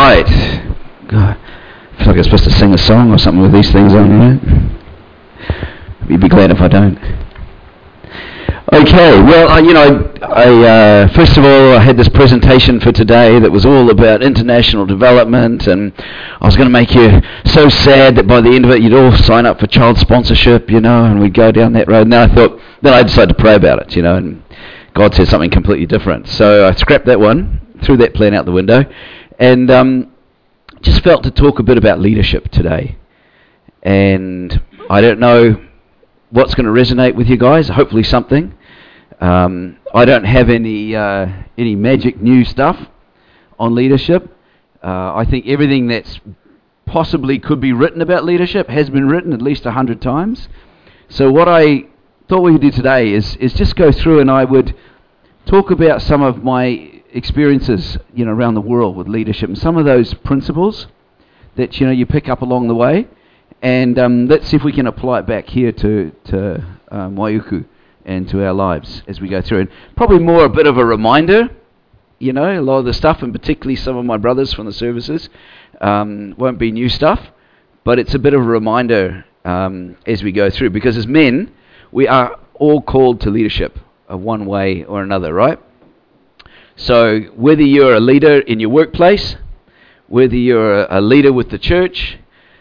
Right. God, I feel like I'm supposed to sing a song or something with these things on, You'd be glad if I don't. Okay, well, I first of all, I had this presentation for today that was all about international development, and I was going to make you so sad that by the end of it, you'd all sign up for child sponsorship, and we'd go down that road. And then I decided to pray about it, and God said something completely different. So I scrapped that one, threw that plan out the window, and just felt to talk a bit about leadership today. And I don't know what's going to resonate with you guys. Hopefully something. I don't have any magic new stuff on leadership. I think everything that's possibly could be written about leadership has been written at least 100 times. So what I thought we would do today is just go through, and I would talk about some of my experiences, around the world with leadership, and some of those principles that you pick up along the way. And let's see if we can apply it back here to Waiuku and to our lives as we go through. And probably more a bit of a reminder, a lot of the stuff, and particularly some of my brothers from the services, won't be new stuff, but it's a bit of a reminder as we go through. Because as men, we are all called to leadership one way or another, right? So whether you're a leader in your workplace, whether you're a leader with the church,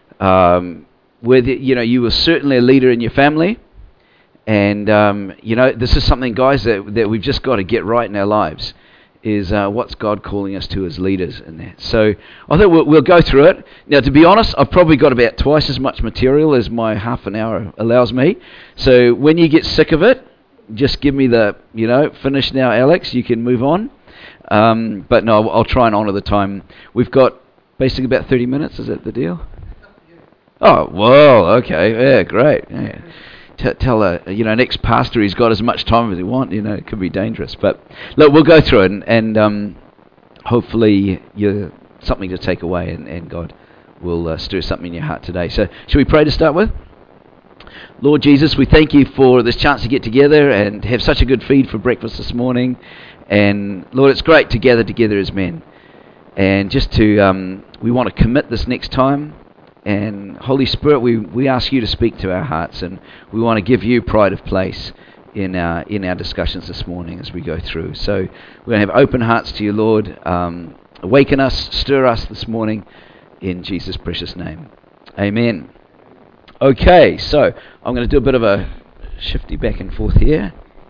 whether you were certainly a leader in your family, and this is something, guys, that we've just got to get right in our lives, is what's God calling us to as leaders in that. So I think we'll go through it. Now, to be honest, I've probably got about twice as much material as my half an hour allows me. So when you get sick of it, just give me the finish now, Alex, you can move on. But no, I'll try and honour the time. We've got basically about 30 minutes. Is that the deal? Oh, well, okay, yeah, great. Yeah. Tell an ex-pastor he's got as much time as he wants. It could be dangerous. But look, we'll go through it, and hopefully you're something to take away, and God will stir something in your heart today. So, shall we pray to start with? Lord Jesus, we thank you for this chance to get together and have such a good feed for breakfast this morning. And Lord, it's great to gather together as men, and just to we want to commit this next time. And Holy Spirit, we ask you to speak to our hearts, and we want to give you pride of place in our discussions this morning as we go through. So we're going to have open hearts to you, Lord. Awaken us, stir us this morning in Jesus' precious name. Amen. Okay, so I'm going to do a bit of a shifty back and forth here.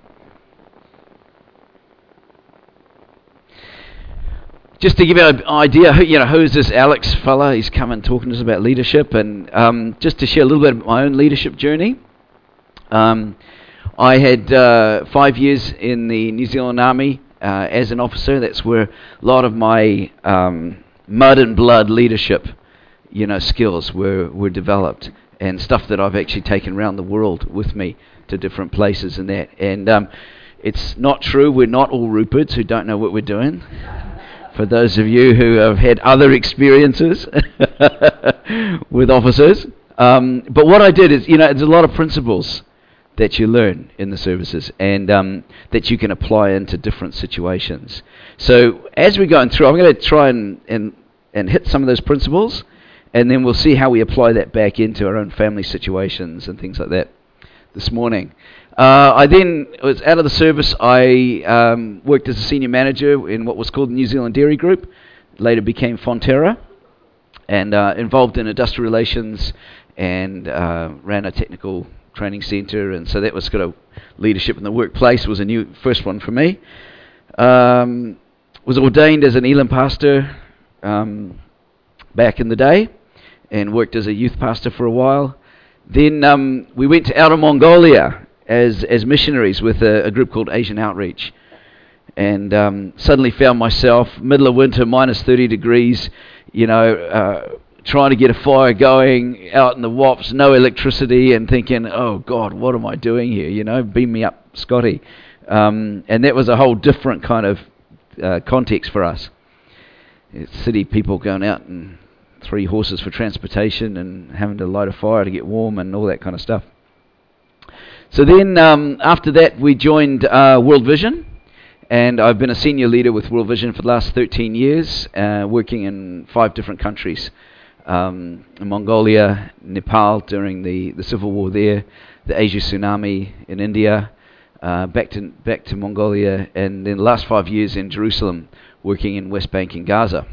Just to give you an idea, who is this Alex fella? He's come and talking to us about leadership, and just to share a little bit of my own leadership journey. I had 5 years in the New Zealand Army as an officer. That's where a lot of my mud and blood leadership, skills were developed, and stuff that I've actually taken around the world with me to different places and that. And it's not true. We're not all Ruperts who don't know what we're doing. For those of you who have had other experiences with officers. But what I did is, there's a lot of principles that you learn in the services, and that you can apply into different situations. So as we're going through, I'm going to try and hit some of those principles, and then we'll see how we apply that back into our own family situations and things like that this morning. I then was out of the service. I worked as a senior manager in what was called the New Zealand Dairy Group, later became Fonterra, and involved in industrial relations, and ran a technical training centre, and so that was sort of leadership in the workplace. Was a new first one for me. Was ordained as an Elam pastor back in the day, and worked as a youth pastor for a while. Then we went to Outer Mongolia as missionaries with a group called Asian Outreach, and suddenly found myself middle of winter, minus 30 degrees, trying to get a fire going out in the wops, no electricity, and thinking, oh God, what am I doing here? Beam me up, Scotty. And that was a whole different kind of context for us. It's city people going out and 3 horses for transportation and having to light a fire to get warm and all that kind of stuff. So then after that we joined World Vision, And I've been a senior leader with World Vision for the last 13 years, working in 5 different countries. In Mongolia, Nepal during the civil war there, the Asia tsunami in India, back to Mongolia, and then the last 5 years in Jerusalem, working in West Bank and Gaza.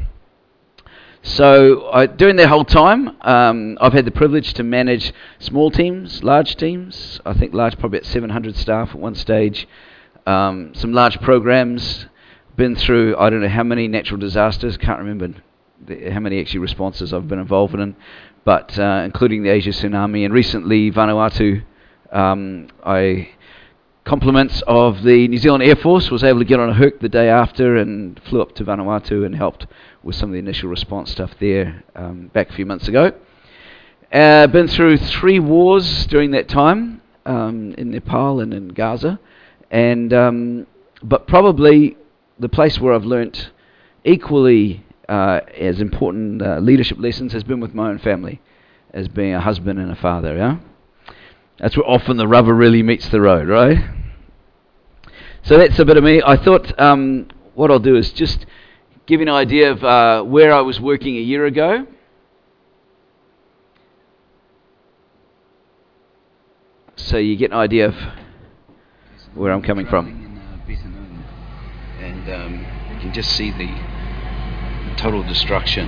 So during that whole time, I've had the privilege to manage small teams, large teams. I think large, probably at 700 staff at one stage. Some large programs. Been through, I don't know how many natural disasters. Can't remember how many actually responses I've been involved in, but including the Asia tsunami and recently Vanuatu. Compliments of the New Zealand Air Force, was able to get on a Herc the day after and flew up to Vanuatu and helped with some of the initial response stuff there back a few months ago. Been through 3 wars during that time in Nepal and in Gaza, and but probably the place where I've learnt equally as important leadership lessons has been with my own family, as being a husband and a father. Yeah, that's where often the rubber really meets the road, right? So that's a bit of me. I thought what I'll do is just give you an idea of where I was working a year ago. So you get an idea of where I'm coming from. And you can just see the total destruction.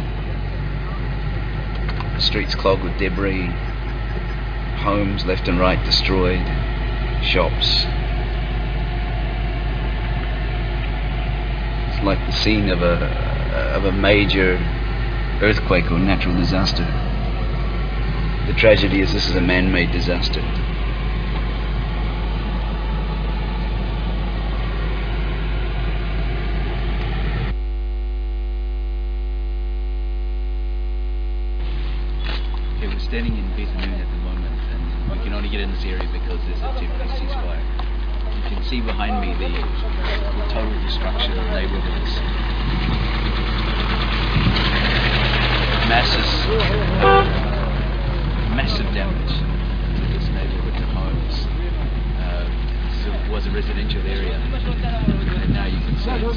The streets clogged with debris, homes left and right destroyed, shops. It's like the scene of a major earthquake or natural disaster. The tragedy is this is a man-made disaster. Standing in Beth Anun at the moment, and we can only get in this area because there's a temporary ceasefire. You can see behind me the total destruction of neighbourhoods. Massive damage to this neighbourhood, to homes. It was a residential area, and now you can see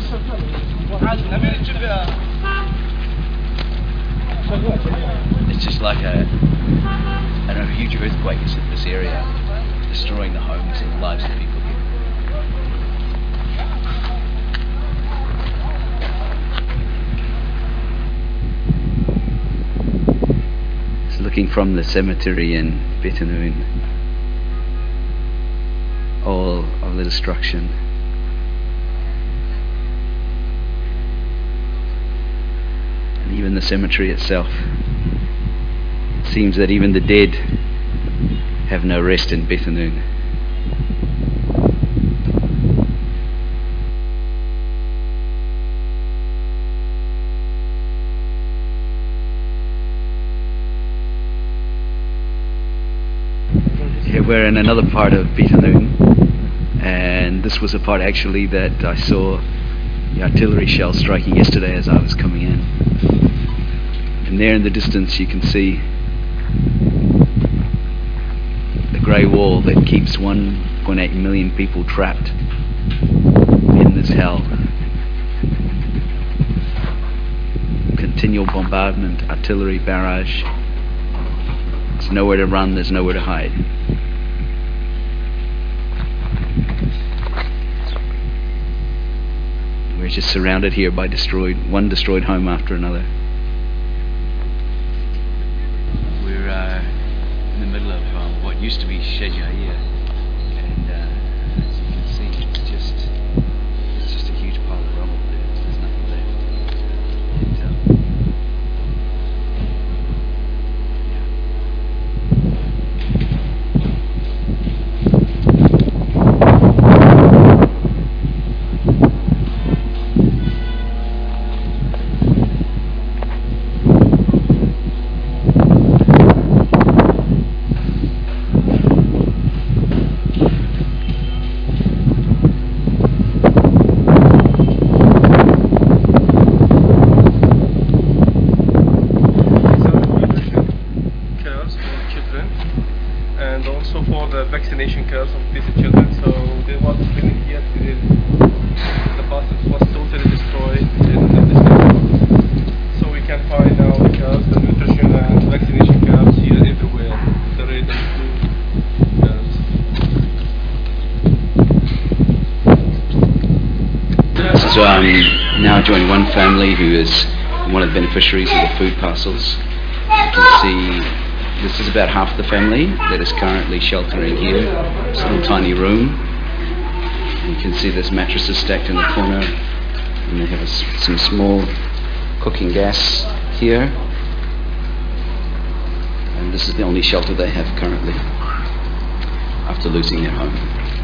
it's just like a huge earthquake has hit this area, destroying the homes and the lives of people here. It's looking from the cemetery in Beth Anun, all of the destruction. And even the cemetery itself. It seems that even the dead have no rest in Beth Anun. Here we're in another part of Beth Anun, and this was a part actually that I saw the artillery shells striking yesterday as I was coming in. And there in the distance you can see the grey wall that keeps 1.8 million people trapped in this hell. Continual bombardment, artillery barrage. There's nowhere to run, there's nowhere to hide. We're just surrounded here by one destroyed home after another. In the middle of what used to be Shejair, and as you can see, it's just a huge pile of rubble. There's nothing left. Vaccination cares of these children, so they want to bring it here to the now joined one family who is one of the beneficiaries of the food parcels. You can see this is about half the family that is currently sheltering here. It's a little tiny room. You can see there's mattresses stacked in the corner, and they have some small cooking gas here. And this is the only shelter they have currently after losing their home.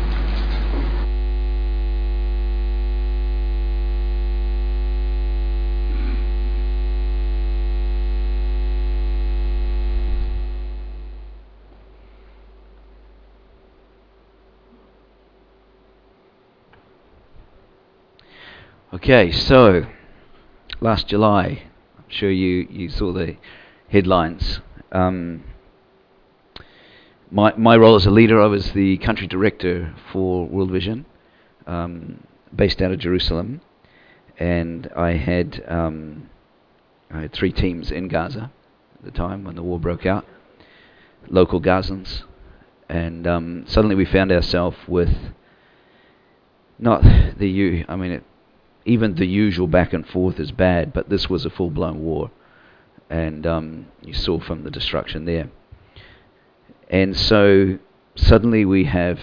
Okay, so last July, I'm sure you saw the headlines. My role as a leader, I was the country director for World Vision, based out of Jerusalem, and I had 3 teams in Gaza at the time when the war broke out, local Gazans, and suddenly we found ourselves with not even the usual back and forth is bad, but this was a full-blown war, and you saw from the destruction there. And so suddenly we have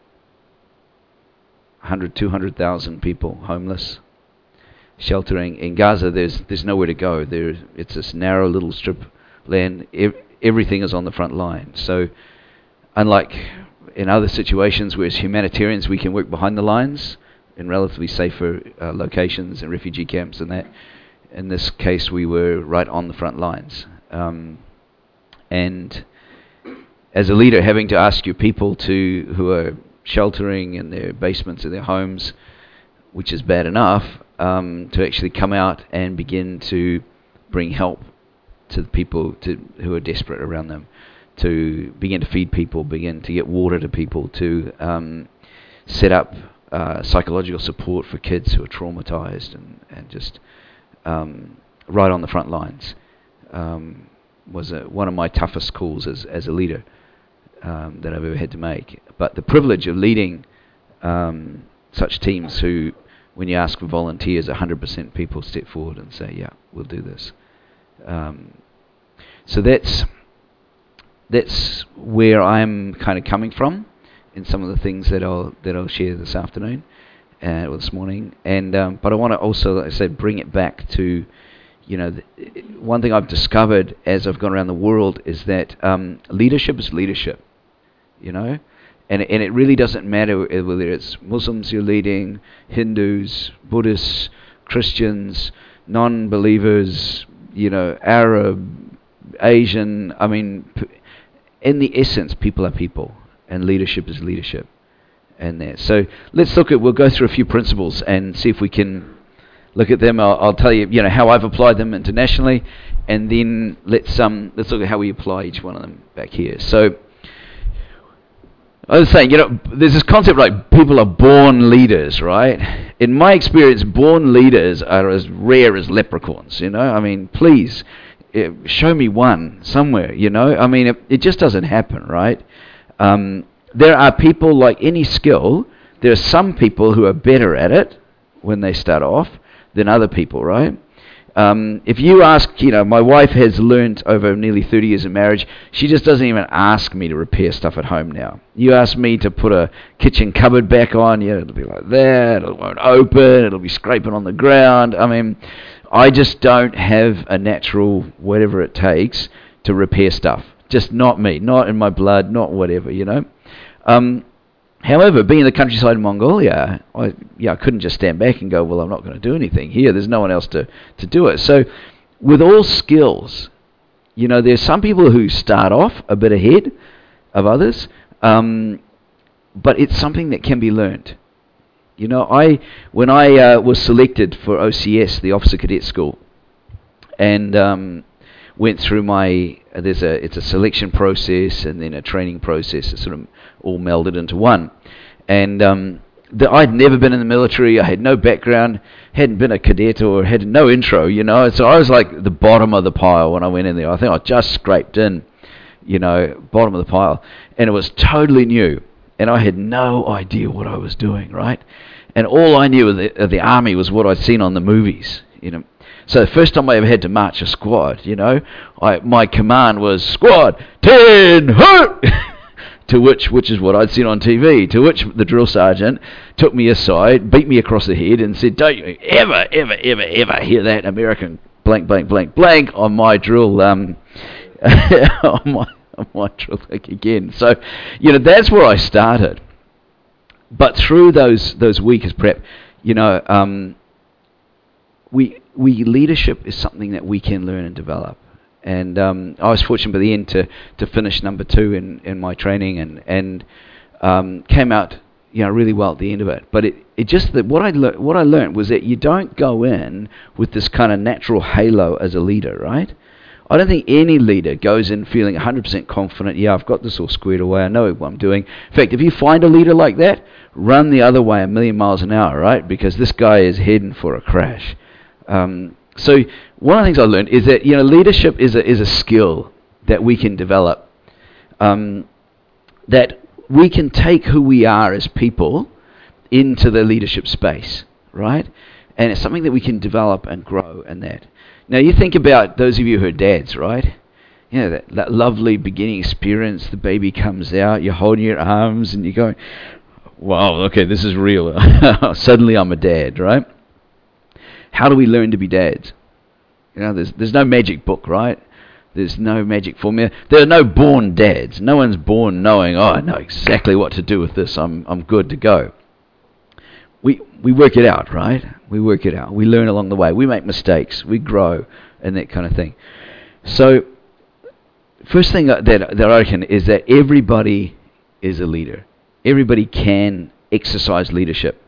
200,000 people homeless, sheltering. In Gaza, there's nowhere to go. It's this narrow little strip of land. Everything is on the front line. So unlike in other situations where as humanitarians we can work behind the lines in relatively safer locations and refugee camps and that, in this case we were right on the front lines. And as a leader, having to ask your people who are sheltering in their basements of their homes, which is bad enough, to actually come out and begin to bring help to the people who are desperate around them, to begin to feed people, begin to get water to people, to set up psychological support for kids who are traumatized and just right on the front lines, was one of my toughest calls as a leader that I've ever had to make. But the privilege of leading such teams who, when you ask for volunteers, 100% people step forward and say, yeah, we'll do this. So that's where I'm kind of coming from in some of the things that I'll share this afternoon or this morning. And but I want to also, like I said, bring it back to, one thing I've discovered as I've gone around the world is that leadership is leadership, and it really doesn't matter whether it's Muslims you're leading, Hindus, Buddhists, Christians, non-believers, Arab, Asian. I mean, in the essence, people are people, and leadership is leadership. And there. So we'll go through a few principles and see if we can look at them. I'll tell you, how I've applied them internationally, and then let's look at how we apply each one of them back here. So I was saying, there's this concept like people are born leaders, right? In my experience, born leaders are as rare as leprechauns. I mean, please show me one somewhere. I mean, it just doesn't happen, right? There are people, like any skill, there are some people who are better at it when they start off than other people, right? If you ask, my wife has learned over nearly 30 years of marriage, she just doesn't even ask me to repair stuff at home now. You ask me to put a kitchen cupboard back on, it'll be like that, it won't open, it'll be scraping on the ground. I mean, I just don't have a natural whatever it takes to repair stuff. Just not me, not in my blood, not whatever, However, being in the countryside in Mongolia, I couldn't just stand back and go, well, I'm not going to do anything here. There's no one else to do it. So with all skills, there's some people who start off a bit ahead of others, but it's something that can be learned. When I was selected for OCS, the Officer Cadet School, and went through it's a selection process and then a training process. It's sort of all melded into one. And I'd never been in the military. I had no background, hadn't been a cadet or had no intro, So I was like the bottom of the pile when I went in there. I think I just scraped in, bottom of the pile. And it was totally new. And I had no idea what I was doing, right? And all I knew of the army was what I'd seen on the movies, So the first time I ever had to march a squad, my command was squad 10 hut, to which is what I'd seen on TV. To which the drill sergeant took me aside, beat me across the head, and said, "Don't you ever hear that American blank blank blank blank on my drill on my drill again." So, that's where I started. But through those weeks of prep, we leadership is something that we can learn and develop. And I was fortunate by the end to finish number 2 in my training and came out really well at the end of it. But it just that what I learned was that you don't go in with this kind of natural halo as a leader, right? I don't think any leader goes in feeling 100% confident. Yeah, I've got this all squared away. I know what I'm doing. In fact, if you find a leader like that, run the other way 1,000,000 miles an hour, right? Because this guy is heading for a crash. So one of the things I learned is that leadership is a skill that we can develop. That we can take who we are as people into the leadership space, right? And it's something that we can develop and grow in that. Now you think about those of you who are dads, right? That lovely beginning experience, the baby comes out, you're holding your arms and you're going, wow, okay, this is real. Suddenly I'm a dad, right? How do we learn to be dads? There's no magic book, right? There's no magic formula. There are no born dads. No one's born knowing, I know exactly what to do with this. I'm good to go. We work it out, right? We work it out. We learn along the way. We make mistakes. We grow and that kind of thing. So, first thing that I reckon is that everybody is a leader. Everybody can exercise leadership.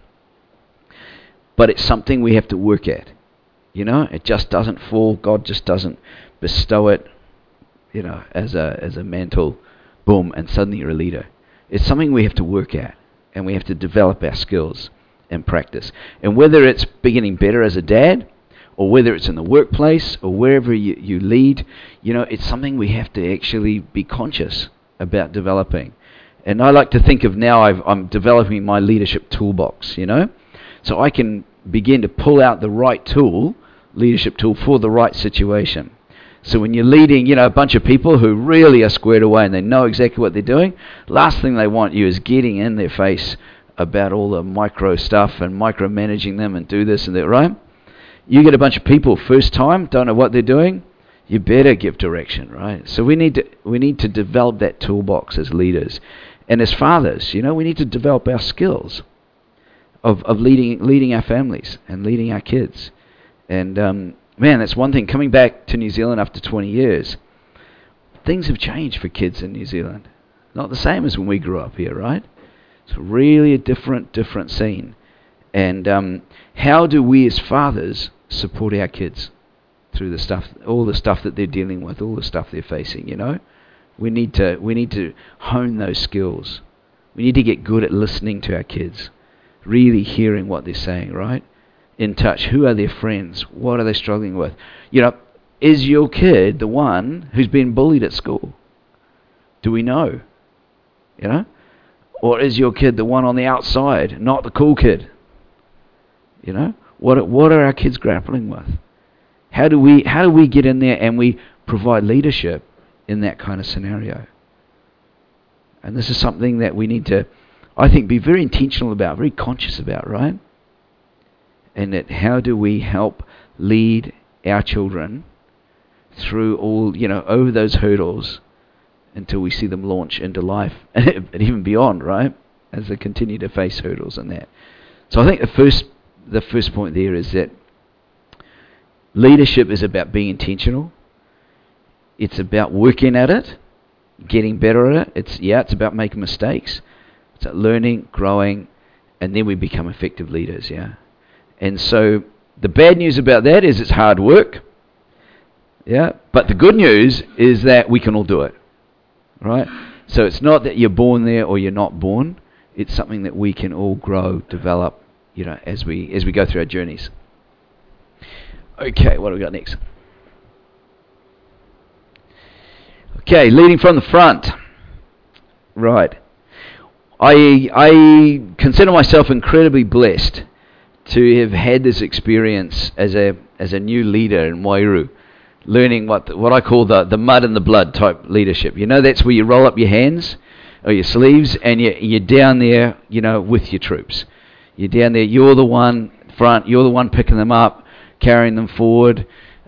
But it's something we have to work at. It just doesn't fall. God just doesn't bestow it, as a mantle, boom, and suddenly you're a leader. It's something we have to work at, and we have to develop our skills and practice. And whether it's getting better as a dad, or whether it's in the workplace, or wherever you lead, it's something we have to actually be conscious about developing. And I like to think of now I'm developing my leadership toolbox, So I can begin to pull out the right leadership tool for the right situation. So when you're leading, a bunch of people who really are squared away and they know exactly what they're doing, last thing they want you is getting in their face about all the micro stuff and micromanaging them and do this and that, right? You get a bunch of people first time, don't know what they're doing, you better give direction, right? So we need to develop that toolbox as leaders. And as fathers, we need to develop our skills of leading our families and leading our kids. And man, that's one thing. Coming back to New Zealand after 20 years, things have changed for kids in New Zealand. Not the same as when we grew up here, right? It's really a different scene. And how do we as fathers support our kids through all the stuff that they're dealing with, all the stuff they're facing, We need to hone those skills. We need to get good at listening to our kids, really hearing what they're saying, right? In touch. Who are their friends? What are they struggling with? Is your kid the one who's been bullied at school? Do we know? Or is your kid the one on the outside, not the cool kid? What are our kids grappling with? How do we get in there and we provide leadership in that kind of scenario? And this is something that we need to, I think, be very intentional about, very conscious about, right? And that how do we help lead our children through all, over those hurdles until we see them launch into life and even beyond, right? As they continue to face hurdles and that. So I think the first point there is that leadership is about being intentional. It's about working at it, getting better at it. It's about making mistakes. It's about learning, growing, and then we become effective leaders, yeah. And so the bad news about that is it's hard work, yeah. But the good news is that we can all do it, right? So it's not that you're born there or you're not born. It's something that we can all grow, develop, as we go through our journeys. Okay, what do we got next? Okay, leading from the front. Right. I consider myself incredibly blessed to have had this experience as a new leader in Wairu, learning what I call the mud and the blood type leadership. You know, that's where you roll up your hands or your sleeves and you're down there, you know, with your troops. You're down there. You're the one front. You're the one picking them up, carrying them forward.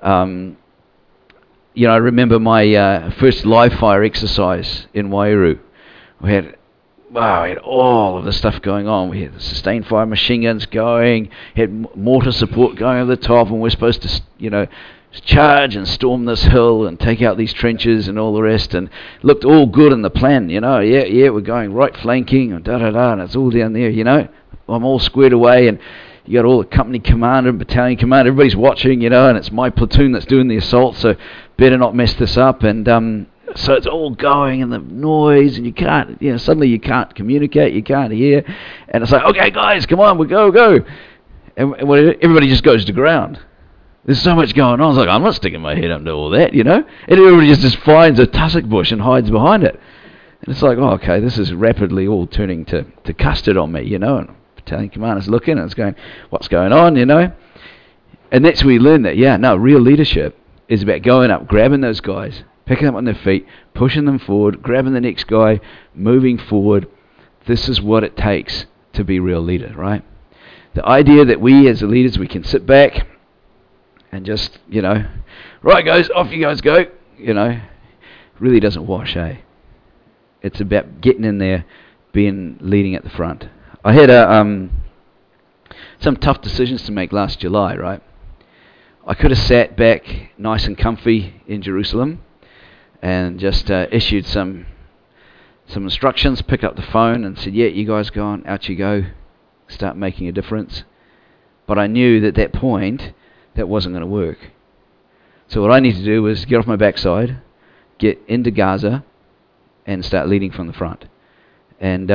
You know, I remember my first live fire exercise in Wairu. We had all of the stuff going on. We had the sustained fire machine guns going, had mortar support going over the top, and we're supposed to, you know, charge and storm this hill and take out these trenches and all the rest, and looked all good in the plan, you know. Yeah, we're going right flanking and and it's all down there, you know. I'm all squared away, and you got all the company commander and battalion commander, everybody's watching, you know, and it's my platoon that's doing the assault, so better not mess this up. And so it's all going, and the noise, and you can't, you know, suddenly you can't communicate, you can't hear, and it's like, okay, guys, come on, we go, and everybody just goes to ground. There's so much going on. I was like, I'm not sticking my head under all that, you know, and everybody just finds a tussock bush and hides behind it, and it's like, oh, okay, this is rapidly all turning to custard on me, you know, and battalion commander's looking, and it's going, what's going on, you know, and that's where you learn that, real leadership is about going up, grabbing those guys, picking them up on their feet, pushing them forward, grabbing the next guy, moving forward. This is what it takes to be a real leader, right? The idea that we as the leaders, we can sit back and just, you know, right guys, off you guys go, you know, really doesn't wash, eh? It's about getting in there, leading at the front. I had some tough decisions to make last July, right? I could have sat back nice and comfy in Jerusalem and just issued some instructions, pick up the phone and said, yeah, you guys go on, out you go, start making a difference. But I knew that at that point, that wasn't going to work. So what I need to do was get off my backside, get into Gaza, and start leading from the front. And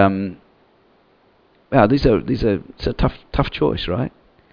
it's a tough choice, right?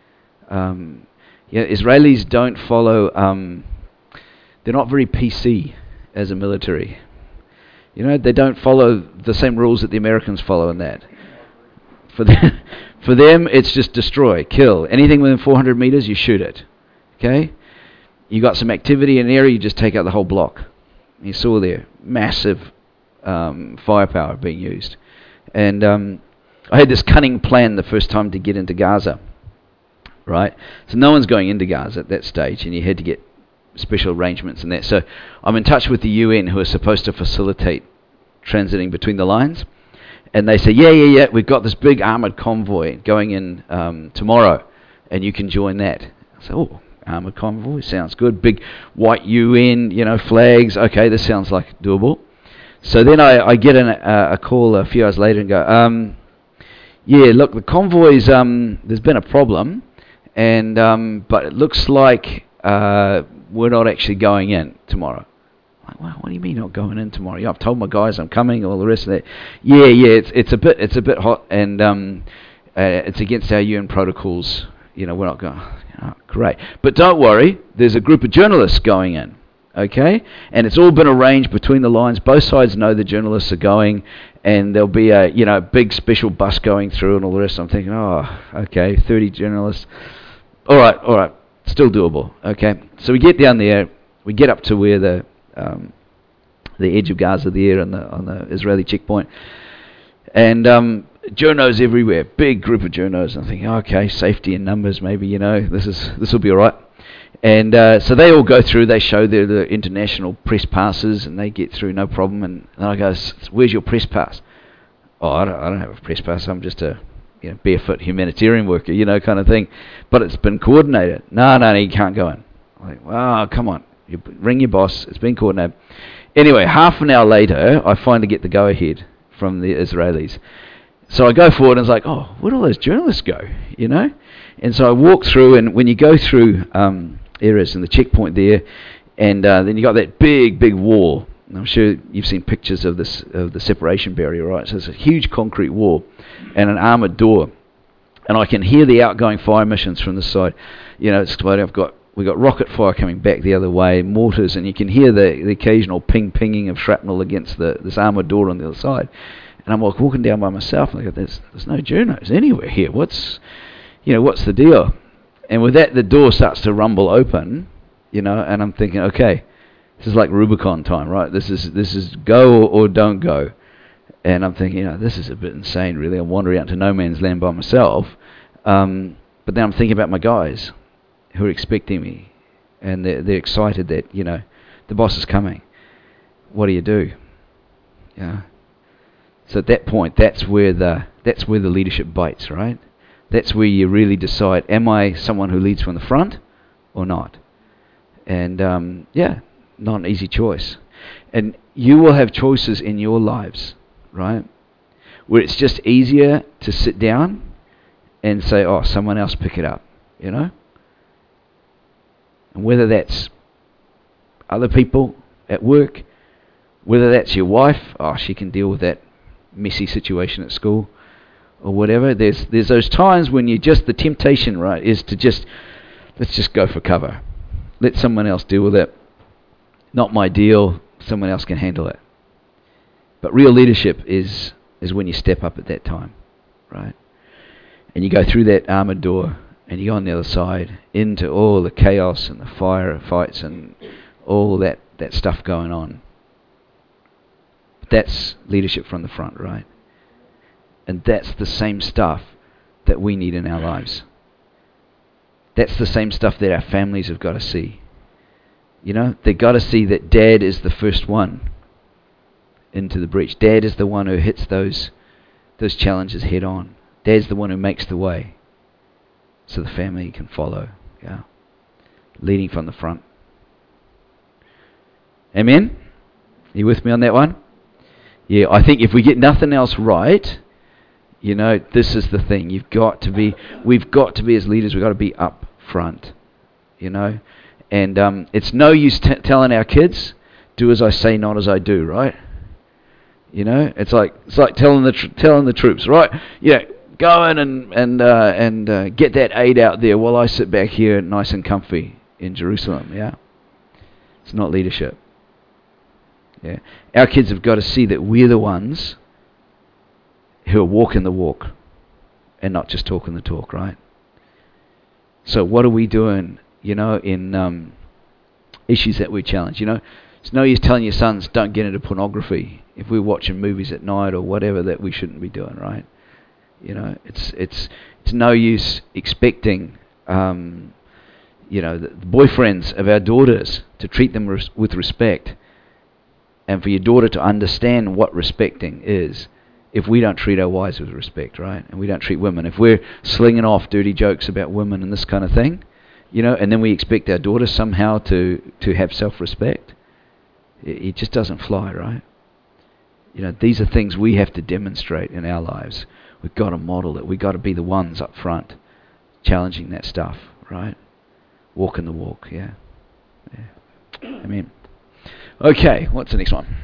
Israelis don't follow. They're not very PC as a military. You know, they don't follow the same rules that the Americans follow in that. For them, it's just destroy, kill. Anything within 400 meters, you shoot it. Okay? You got some activity in an area, you just take out the whole block. You saw there, massive firepower being used. And I had this cunning plan the first time to get into Gaza. Right? So no one's going into Gaza at that stage, and you had to get special arrangements and that. So I'm in touch with the UN, who are supposed to facilitate transiting between the lines. And they say, yeah, we've got this big armoured convoy going in tomorrow, and you can join that. I say, oh, armoured convoy, sounds good. Big white UN, you know, flags. Okay, this sounds like doable. So then I get a call a few hours later and go, yeah, look, the convoy's, there's been a problem. And but it looks like we're not actually going in tomorrow. I'm like, well, what do you mean not going in tomorrow? Yeah, I've told my guys I'm coming, all the rest of that. Yeah, it's a bit hot, and it's against our UN protocols. You know, we're not going. Oh, great, but don't worry. There's a group of journalists going in. Okay, and it's all been arranged between the lines. Both sides know the journalists are going, and there'll be a big special bus going through and all the rest. I'm thinking, oh, okay, 30 journalists. All right, still doable. Okay, so we get down there, we get up to where the edge of Gaza there on the Israeli checkpoint, and journos everywhere, big group of journos. I'm thinking, okay, safety in numbers, maybe, you know, this will be all right. And so they all go through, they show their international press passes, and they get through no problem. And then I go, where's your press pass? Oh, I don't have a press pass. I'm just a barefoot humanitarian worker, you know, kind of thing. But it's been coordinated. No, you can't go in. I'm like, wow, come on. You ring your boss. It's been coordinated. Anyway, half an hour later, I finally get the go-ahead from the Israelis. So I go forward and it's like, oh, where'd all those journalists go, you know? And so I walk through, and when you go through areas in the checkpoint there, and then you got that big wall. And I'm sure you've seen pictures of this, of the separation barrier, right? So it's a huge concrete wall and an armoured door. And I can hear the outgoing fire missions from this side. You know, it's exploding. We've got rocket fire coming back the other way, mortars, and you can hear the occasional pinging of shrapnel against this armoured door on the other side. And I'm like walking down by myself, and I go, there's no journos anywhere here. What's the deal? And with that, the door starts to rumble open, and I'm thinking, okay, this is like Rubicon time, right? This is go or don't go. And I'm thinking, this is a bit insane, really. I'm wandering out to no man's land by myself. But then I'm thinking about my guys who are expecting me, and they're excited that the boss is coming. What do you do? So at that point, that's where the leadership bites, right? That's where you really decide: am I someone who leads from the front, or not? And not an easy choice. And you will have choices in your lives, right, where it's just easier to sit down and say, "Oh, someone else pick it up," And whether that's other people at work, whether that's your wife, she can deal with that messy situation at school, or whatever. There's those times when the temptation, right, is to let's just go for cover. Let someone else deal with it. Not my deal. Someone else can handle it. But real leadership is when you step up at that time, right? And you go through that armored door, and you go on the other side into all the chaos and the firefights and all that stuff going on. That's leadership from the front, right? And that's the same stuff that we need in our lives. That's the same stuff that our families have got to see. They've got to see that Dad is the first one into the breach. Dad is the one who hits those challenges head on. Dad's the one who makes the way, so the family can follow. Leading from the front. Amen? Are you with me on that one? Yeah, I think if we get nothing else right, this is the thing. We've got to be as leaders, we've got to be up front, And it's no use telling our kids, do as I say, not as I do, right? It's like telling the troops, right? Go in and get that aid out there while I sit back here nice and comfy in Jerusalem. It's not leadership. Our kids have got to see that we're the ones who are walking the walk and not just talking the talk, right? So what are we doing, in issues that we challenge? It's no use telling your sons don't get into pornography if we're watching movies at night or whatever that we shouldn't be doing, right? It's no use expecting the boyfriends of our daughters to treat them with respect, and for your daughter to understand what respecting is, if we don't treat our wives with respect, right? And we don't treat women. If we're slinging off dirty jokes about women and this kind of thing, and then we expect our daughter somehow to have self-respect, it just doesn't fly, right? These are things we have to demonstrate in our lives. We've got to model it. We've got to be the ones up front challenging that stuff, right? Walking the walk, yeah. Amen. Okay, what's the next one?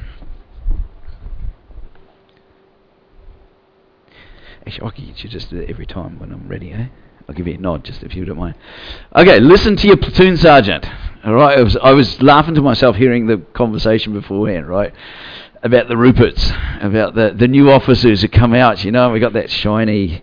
Actually, I can get you just every time when I'm ready, eh? I'll give you a nod just if you don't mind. Okay, listen to your platoon sergeant. All right, I was laughing to myself hearing the conversation beforehand, right? About the Ruperts, about the new officers who come out, and we got that shiny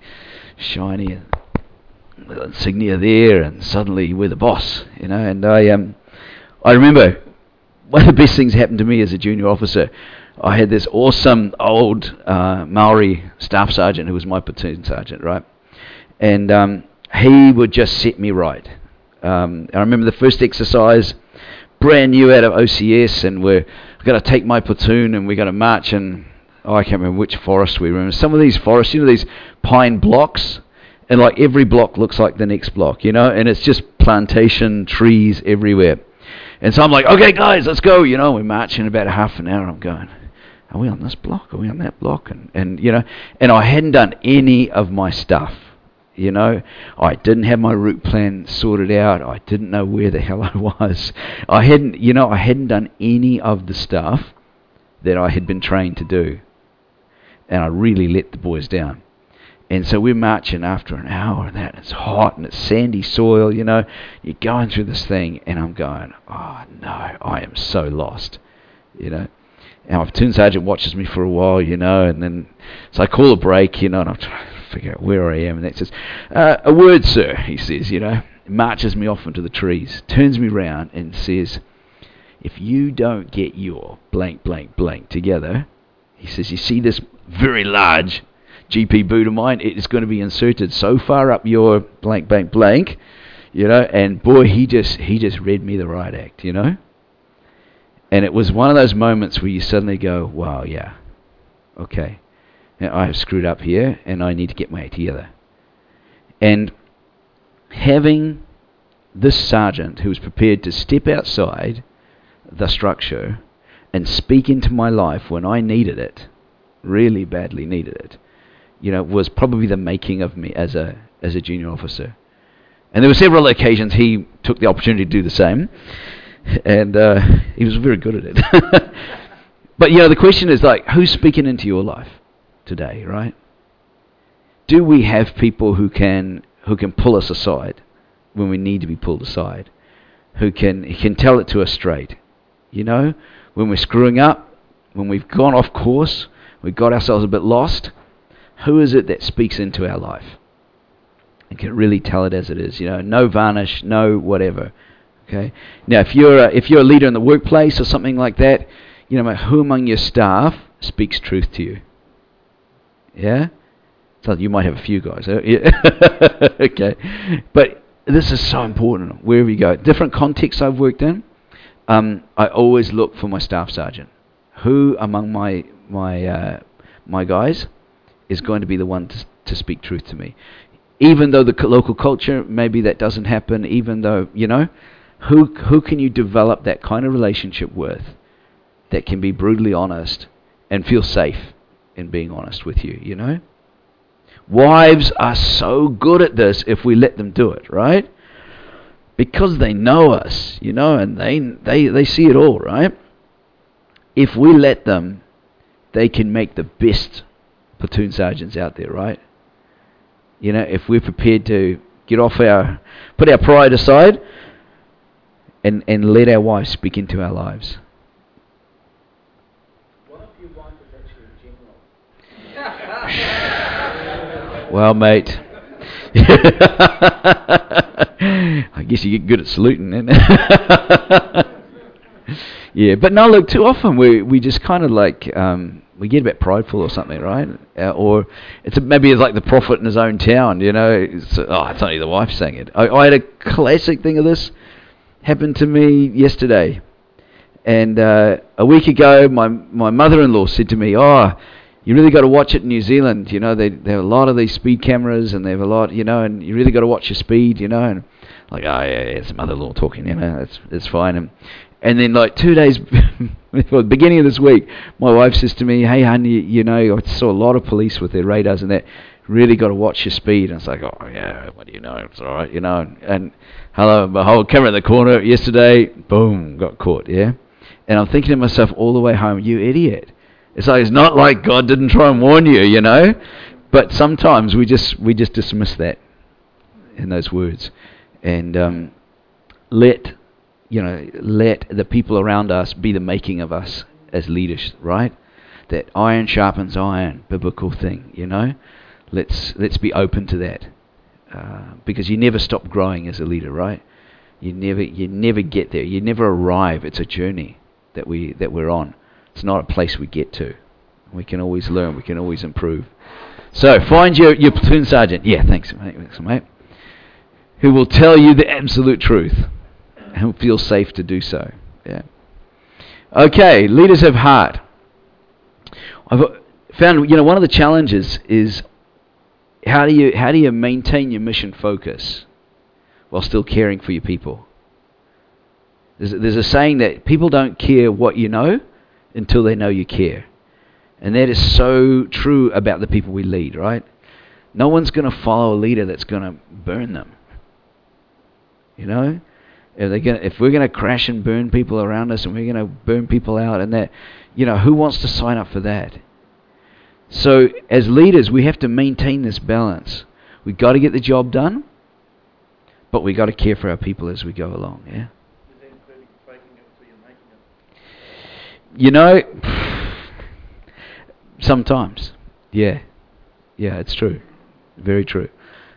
insignia there, and suddenly we're the boss, And I remember one of the best things happened to me as a junior officer. I had this awesome old Maori staff sergeant who was my platoon sergeant, right? And he would just set me right. I remember the first exercise, brand new out of OCS, and we're going to take my platoon and we're going to march, and I can't remember which forest we were in. Some of these forests, these pine blocks, and like every block looks like the next block, and it's just plantation trees everywhere. And so I'm like, okay, guys, let's go. We're marching about a half an hour. I'm going, are we on this block? Are we on that block? And I hadn't done any of my stuff. I didn't have my route plan sorted out. I didn't know where the hell I was. I hadn't done any of the stuff that I had been trained to do. And I really let the boys down. And so we're marching after an hour and it's hot and it's sandy soil, You're going through this thing and I'm going, oh no, I am so lost, And my platoon sergeant watches me for a while, and then so I call a break, and I'm trying to figure out where I am. And that says, "A word, sir," he says, marches me off into the trees, turns me round, and says, "If you don't get your blank, blank, blank together," he says, "you see this very large GP boot of mine? It is going to be inserted so far up your blank, blank, blank." And boy, he just read me the riot act, And it was one of those moments where you suddenly go, wow, yeah, okay, now I have screwed up here, and I need to get my act together. And having this sergeant who was prepared to step outside the structure and speak into my life when I needed it, really badly needed it, was probably the making of me as a junior officer. And there were several occasions he took the opportunity to do the same, and he was very good at it. But the question is, who's speaking into your life today, right? Do we have people who can pull us aside when we need to be pulled aside, who can tell it to us straight? When we're screwing up, when we've gone off course, we got ourselves a bit lost, who is it that speaks into our life and can really tell it as it is? No varnish, no whatever. Okay. Now, if you're a leader in the workplace or something like that, who among your staff speaks truth to you? Yeah. So you might have a few guys. Okay. But this is so important wherever you go. Different contexts I've worked in, I always look for my staff sergeant. Who among my guys is going to be the one to speak truth to me? Even though the local culture, maybe that doesn't happen, even though, who can you develop that kind of relationship with that can be brutally honest and feel safe in being honest with you, Wives are so good at this if we let them do it, right? Because they know us, and they see it all, right? If we let them, they can make the best platoon sergeants out there, right? If we're prepared to put our pride aside and let our wives speak into our lives. What if your wife is actually a general? Well, mate, I guess you get good at saluting, then. Yeah, but no, look, too often we just kind of we get a bit prideful or something, right? Or maybe it's like the prophet in his own town, It's only the wife saying it. I had a classic thing of this happen to me yesterday. And a week ago, my mother-in-law said to me, you really got to watch it in New Zealand. They have a lot of these speed cameras, and they have a lot, and you really got to watch your speed, And yeah, it's mother-in-law talking, it's fine. And then 2 days before the beginning of this week, my wife says to me, "Hey, honey, I saw a lot of police with their radars and that. Really got to watch your speed." And it's like, oh, yeah, what do you know? It's all right, And hello and behold, camera in the corner yesterday, boom, got caught, yeah? And I'm thinking to myself all the way home, you idiot. It's not like God didn't try and warn you, But sometimes we just dismiss that in those words. And let the people around us be the making of us as leaders, right? That iron sharpens iron, biblical thing, Let's be open to that, because you never stop growing as a leader, right? You never get there. You never arrive. It's a journey that we're on. It's not a place we get to. We can always learn. We can always improve. So find your platoon sergeant. Yeah, thanks, mate. Who will tell you the absolute truth. And feel safe to do so. Yeah. Okay, leaders have heart. I've found, one of the challenges is how do you maintain your mission focus while still caring for your people? There's a saying that people don't care what you know until they know you care, and that is so true about the people we lead. Right? No one's going to follow a leader that's going to burn them. If we're going to crash and burn people around us, and we're going to burn people out, and that, who wants to sign up for that? So as leaders, we have to maintain this balance. We've got to get the job done, but we've got to care for our people as we go along. Yeah. Is that including faking it till you're making it? Sometimes. Yeah. Yeah, it's true. Very true.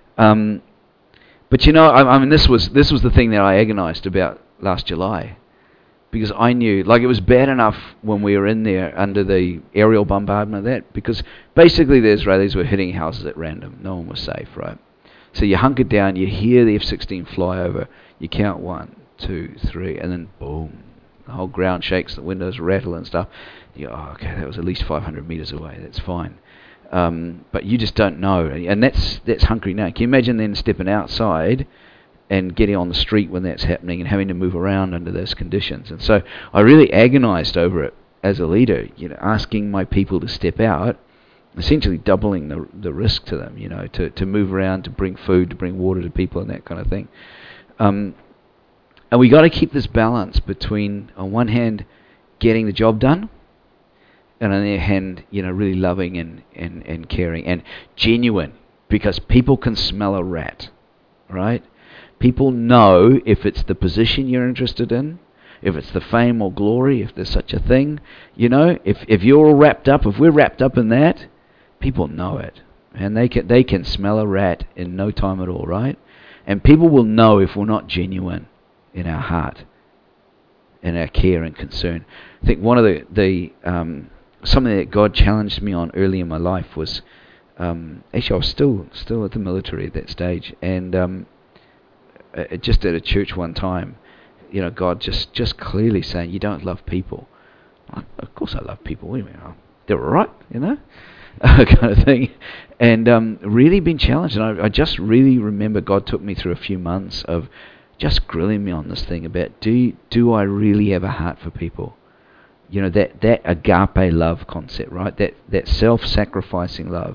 But I mean, this was the thing that I agonized about last July, because I knew, like, it was bad enough when we were in there under the aerial bombardment of that, because basically the Israelis were hitting houses at random. No one was safe, right? So you hunker down, you hear the F-16 fly over, you count 1, 2, 3, and then boom, the whole ground shakes, the windows rattle and stuff. You go, oh, okay, that was at least 500 meters away. That's fine. But you just don't know, and that's hunkering down. Can you imagine then stepping outside and getting on the street when that's happening and having to move around under those conditions? And so I really agonized over it as a leader, asking my people to step out, essentially doubling the risk to them, to move around, to bring food, to bring water to people and that kind of thing. And we got to keep this balance between, on one hand, getting the job done, and on the other hand, really loving and caring and genuine, because people can smell a rat, right? People know if it's the position you're interested in, if it's the fame or glory, if there's such a thing, if you're all wrapped up, if we're wrapped up in that, people know it, and they can smell a rat in no time at all, right? And people will know if we're not genuine in our heart, in our care and concern. I think one of the something that God challenged me on early in my life was, actually I was still at the military at that stage, and just at a church one time, God just clearly saying, you don't love people. Of course I love people. What do you mean? They're all right, kind of thing. And really been challenged. And I just really remember God took me through a few months of just grilling me on this thing about, do I really have a heart for people? That agape love concept, right? That self-sacrificing love.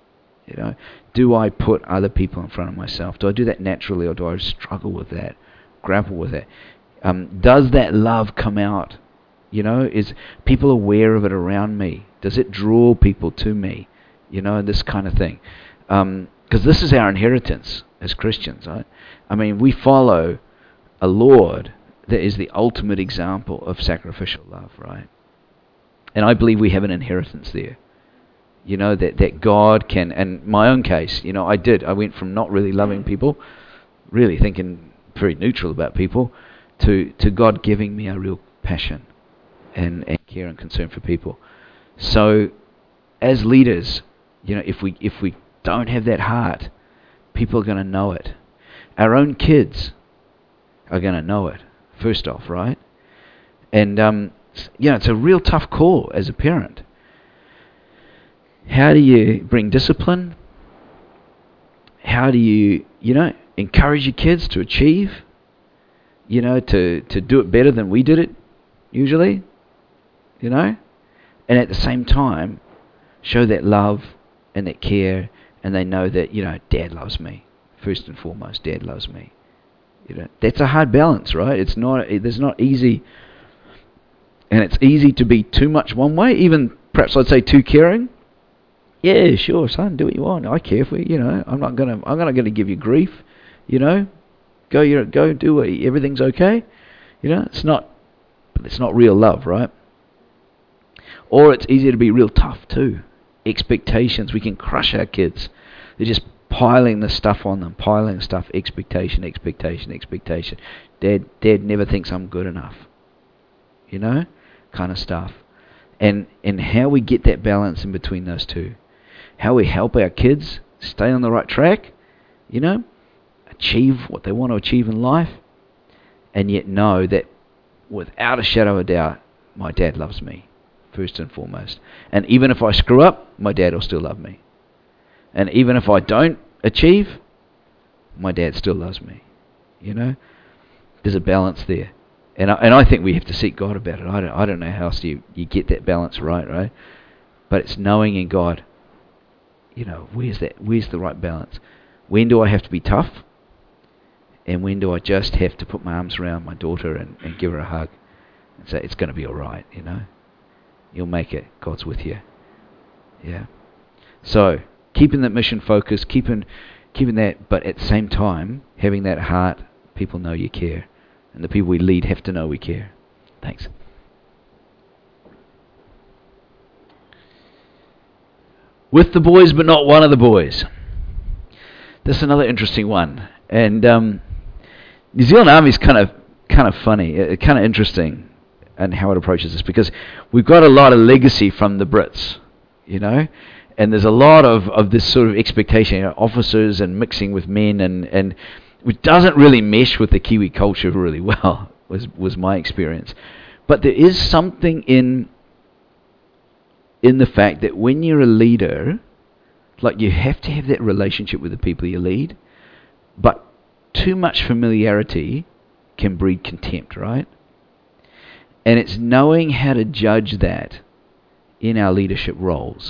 Do I put other people in front of myself? Do I do that naturally, or do I struggle with that, grapple with that? Does that love come out? Is people aware of it around me? Does it draw people to me? This kind of thing. Because this is our inheritance as Christians, right? I mean, we follow a Lord that is the ultimate example of sacrificial love, right? And I believe we have an inheritance there. That God can, and my own case, I went from not really loving people, really thinking very neutral about people, to God giving me a real passion and care and concern for people. So, as leaders, if we don't have that heart, people are going to know it. Our own kids are going to know it, first off, right? And it's a real tough call as a parent. How do you bring discipline? How do you, encourage your kids to achieve? To do it better than we did it, usually? And at the same time, show that love and that care, and they know that, Dad loves me. First and foremost, Dad loves me. That's a hard balance, right? It's not easy. And it's easy to be too much one way, even perhaps I'd say too caring. Yeah, sure, son, do what you want. I care for you. I'm not gonna give you grief. Go do it. Everything's okay. It's not real love, right? Or it's easier to be real tough too. Expectations, we can crush our kids. They're just piling the stuff on them, expectation. Dad never thinks I'm good enough. Kind of stuff. And how we get that balance in between those two. How we help our kids stay on the right track, achieve what they want to achieve in life, and yet know that without a shadow of doubt, my dad loves me, first and foremost. And even if I screw up, my dad will still love me. And even if I don't achieve, my dad still loves me. There's a balance there. And I think we have to seek God about it. I don't know how else you get that balance right? But it's knowing in God, where's the right balance? When do I have to be tough? And when do I just have to put my arms around my daughter and give her a hug and say, it's going to be all right, You'll make it. God's with you. Yeah. So, keeping that mission focus, keeping that, but at the same time, having that heart, people know you care. And the people we lead have to know we care. Thanks. With the boys, but not one of the boys. This is another interesting one. And New Zealand Army is kind of funny, kind of interesting, and how it approaches this, because we've got a lot of legacy from the Brits, you know, and there's a lot of this sort of expectation, you know, officers and mixing with men, and which doesn't really mesh with the Kiwi culture really well, was my experience. But there is something in the fact that when you're a leader, like, you have to have that relationship with the people you lead, but too much familiarity can breed contempt, right? And it's knowing how to judge that in our leadership roles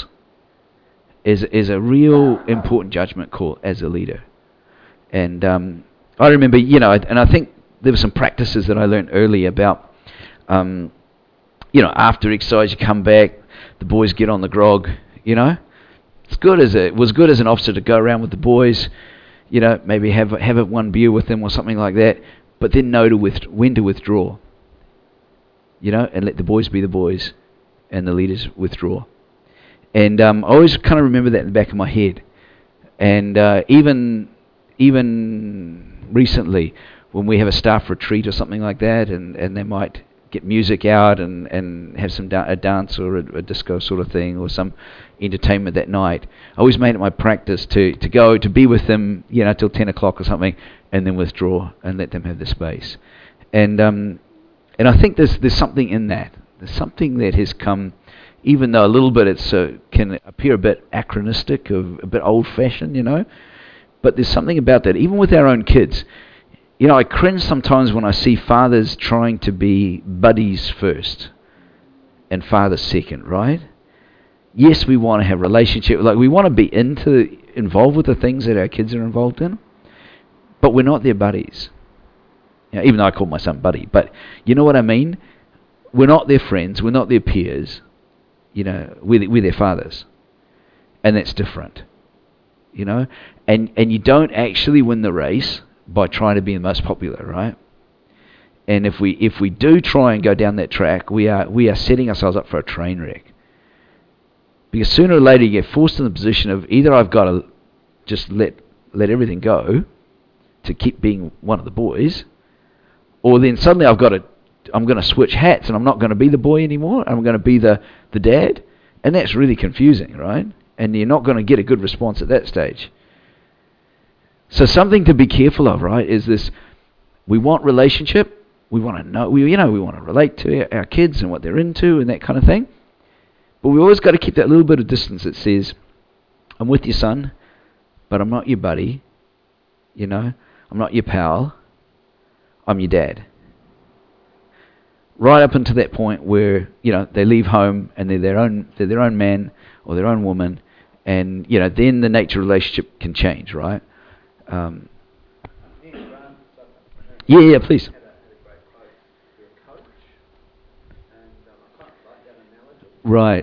is a real important judgment call as a leader. And I remember, you know, and I think there were some practices that I learned early about, you know, after exercise you come back, the boys get on the grog, you know. It was good as an officer to go around with the boys, you know, maybe have one beer with them or something like that, but then know when to withdraw, you know, and let the boys be the boys and the leaders withdraw. And I always kind of remember that in the back of my head. And even recently, when we have a staff retreat or something like that, and they might get music out and have a dance or a disco sort of thing, or some entertainment that night, I always made it my practice to go to be with them, you know, till 10 o'clock or something, and then withdraw and let them have the space. And I think there's something in that. There's something that has come, even though a little bit can appear a bit anachronistic, a bit old-fashioned, you know, but there's something about that, even with our own kids. You know, I cringe sometimes when I see fathers trying to be buddies first and fathers second, right? Yes, we want to have relationship, like we want to be involved with the things that our kids are involved in, but we're not their buddies. You know, even though I call my son buddy, but you know what I mean? We're not their friends, we're not their peers, you know, we're their fathers. And that's different, you know? And you don't actually win the race by trying to be the most popular, right? And if we do try and go down that track, we are setting ourselves up for a train wreck. Because sooner or later you get forced in the position of either I've got to just let everything go to keep being one of the boys, or then suddenly I'm going to switch hats and I'm not going to be the boy anymore. I'm going to be the dad, and that's really confusing, right? And you're not going to get a good response at that stage. So something to be careful of, right, is this: we want relationship, we want to know, we want to relate to our kids and what they're into and that kind of thing. But we've always got to keep that little bit of distance that says, I'm with you, son, but I'm not your buddy, you know, I'm not your pal, I'm your dad. Right up until that point where, you know, they leave home and they're their own man or their own woman, and, you know, then the nature of the relationship can change, right? Yeah, please. Right.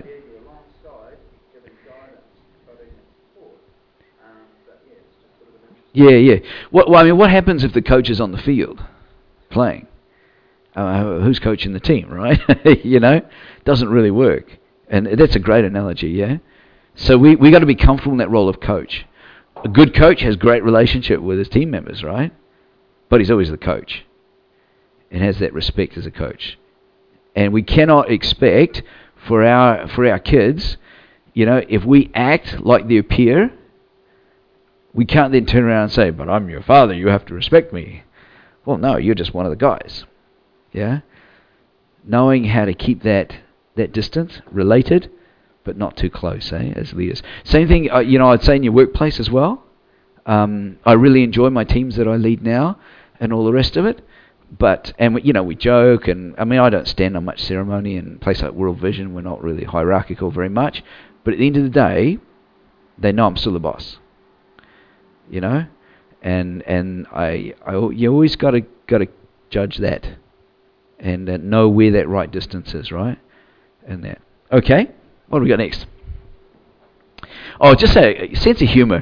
Yeah. What happens if the coach is on the field playing? Who's coaching the team, right? You know, doesn't really work. And that's a great analogy, yeah? So we got to be comfortable in that role of coach. A good coach has great relationship with his team members, right? But he's always the coach and has that respect as a coach. And we cannot expect for our kids, you know, if we act like their peer, we can't then turn around and say, but I'm your father, you have to respect me. Well, no, you're just one of the guys. Yeah? Knowing how to keep that distance, related, but not too close, as leaders. Same thing, you know, I'd say in your workplace as well. I really enjoy my teams that I lead now and all the rest of it. You know, we joke, and I mean, I don't stand on much ceremony. In a place like World Vision, we're not really hierarchical very much. But at the end of the day, they know I'm still the boss. You know, and you always got to judge that, and know where that right distance is, right? And that. Okay, what do we got next? Oh, just a sense of humour.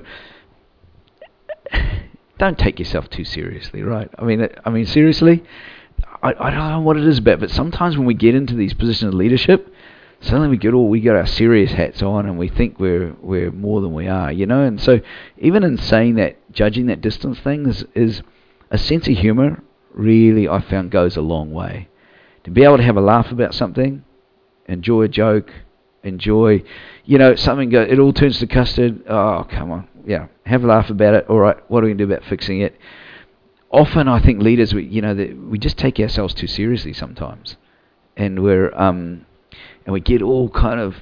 Don't take yourself too seriously, right? I mean, seriously, I don't know what it is about, but sometimes when we get into these positions of leadership, suddenly we got our serious hats on and we think we're more than we are, you know. And so even in saying that, judging that distance thing is a sense of humour. Really, I found goes a long way. To be able to have a laugh about something, enjoy a joke, enjoy, you know, something it all turns to custard. Oh, come on, yeah, have a laugh about it. All right, what are we going to do about fixing it? Often, I think leaders, we just take ourselves too seriously sometimes, and we get all kind of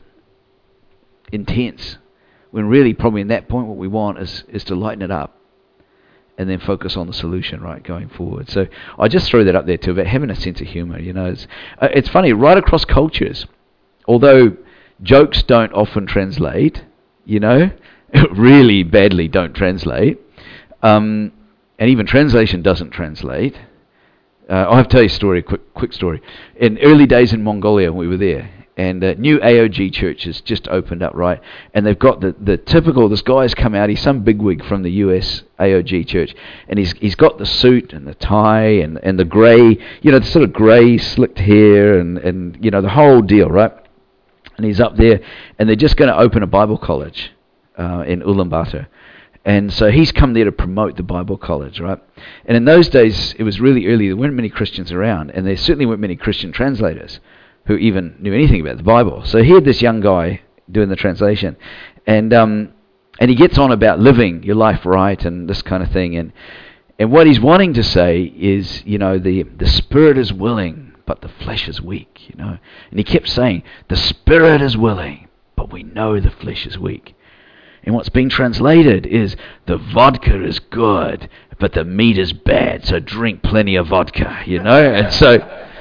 intense, when really probably in that point what we want is to lighten it up and then focus on the solution, right, going forward. So I just throw that up there too, about having a sense of humour, you know. It's funny, right across cultures, although jokes don't often translate, you know, really badly don't translate, and even translation doesn't translate. I'll have to tell you a story, quick story. In early days in Mongolia, we were there, and new AOG church has just opened up, right? And they've got the typical, this guy's come out, he's some bigwig from the US AOG church, and he's got the suit and the tie and the grey, you know, the sort of grey slicked hair and you know, the whole deal, right? And he's up there, and they're just going to open a Bible college in Ulaanbaatar. And so he's come there to promote the Bible college, right? And in those days, it was really early. There weren't many Christians around, and there certainly weren't many Christian translators who even knew anything about the Bible. So he had this young guy doing the translation, and he gets on about living your life right and this kind of thing. And what he's wanting to say is, you know, the spirit is willing, but the flesh is weak, you know. And he kept saying, the spirit is willing, but we know the flesh is weak. And what's being translated is, the vodka is good, but the meat is bad, so drink plenty of vodka, you know. And so